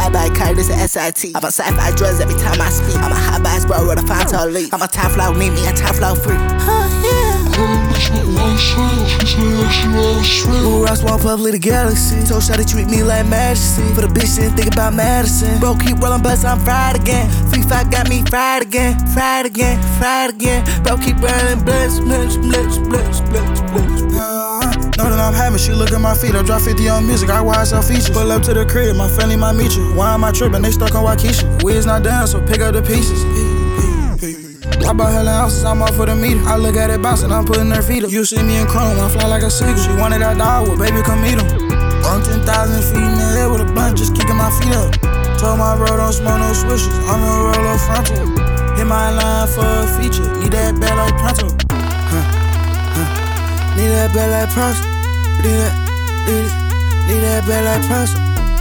flyby car, this a SIT. I'm a sci-fi drugs every time I speak. I'm a high bias bro with a fine tall leap. I'm a top flow, need me a top flow free. Moon rocks one public the galaxy. Told Shawty treat me like majesty. For the bitch didn't think about Madison. Bro keep rolling bus, I'm fried again. Free fight got me fried again. Fried again, fried again. Bro keep rolling blitz. Know that I'm having, she look at my feet. I drop 50 on music, I watch her features. Pull up to the crib, my family might meet you. Why am I tripping? They stuck on Waukesha. We's not done, so pick up the pieces. I bought hella ounces, I'm off for the meter. I look at it bouncing, I'm putting her feet up. You see me in chrome, I fly like a seagull. She wanted that dog, well, baby, come meet him. I'm 10,000 feet in the air with a blunt, just kicking my feet up. Told my bro, don't smoke no swishes, I'ma roll up frontal. Hit my line for a feature, need that bad like pronto. Need that bad like pronto. Need that bad like pronto.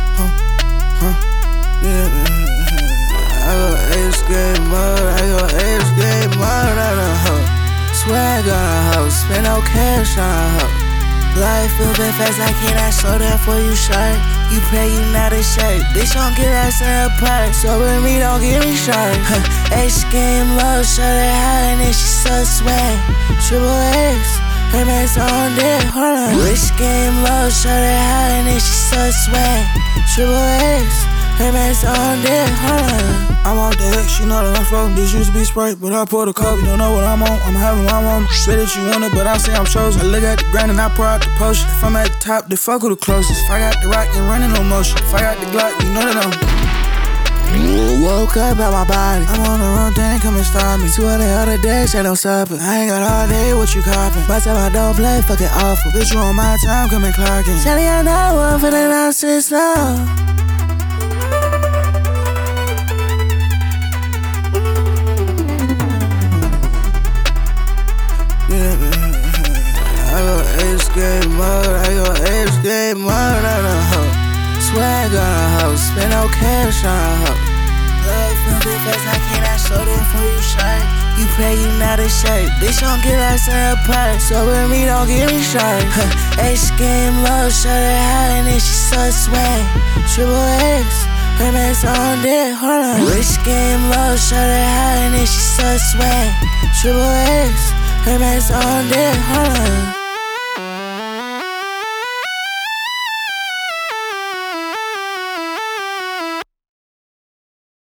I go ace game mode, I go ace game mode on a hoe. Swag on a hoe, spend no cash on a hoe. Life moving fast, I cannot slow down for you, short. You pray you not a shirt, bitch don't get us in a part. So with me, don't get me short. Ace game mode, show that high and then she so swag. Triple X, her man's on deck, hold on. Rich game low, show that high and then she so swag. Triple X, her man's on deck, hold on. I'm off the X, she know that I'm floating. This used to be Sprite, but I poured a cup. You don't know what I'm on, I'm having what I want. Say that you want it, but I say I'm chosen. I look at the grind and I pour out the potion. If I'm at the top, then fuck with the closest. If I got the rock, then running no motion. If I got the Glock, you know that I'm woke up at my body. I'm on the wrong thing, come and stop me. 2 other days, ain't no stopping. I ain't got all day, what you copping? By the time I don't play, fucking awful. Bitch, you on my time, come and clock in. Shelly, I know one for the nonsense now. I go ace game mode, I go ace game mode on a hoe. Swag on a hoe, spend no cash on a hoe. Life moving fast, I cannot slow down for you, short. You pray you not a shirt, bitch don't get us in a part. So with me, don't get me short. Ace game low, show that high and then she so swag. Triple X, her man's on deck, hold on. Rich game low, show that high and then she so swag. Triple X, her man's on deck, hold on.